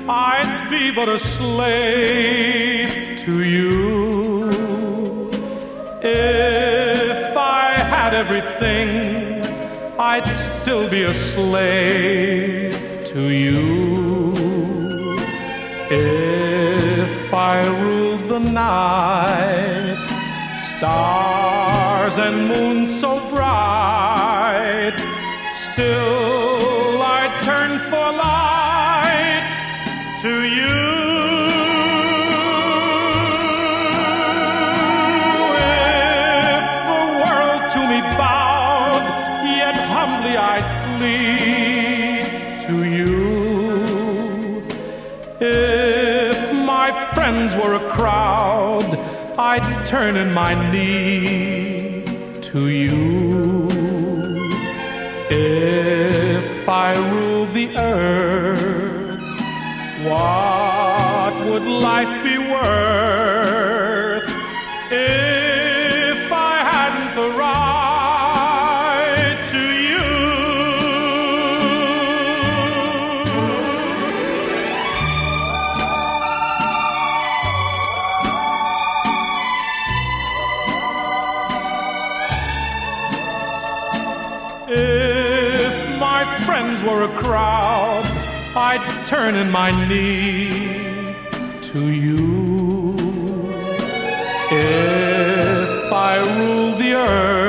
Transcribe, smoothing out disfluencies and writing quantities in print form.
I'd be but a slave to you. If I had everything, I'd still be a slave to you. If I ruled the night, stars and moon so bright, still I'd turn for light to you. If the world to me bowed, yet humbly I'd plead to you. If my friends were a crowd, I'd turn in my knee to you. If I ruled the earth, what would life be worth if I hadn't the right to you? If my friends were a crowd, I'd turn in my knee to you. If I ruled the earth,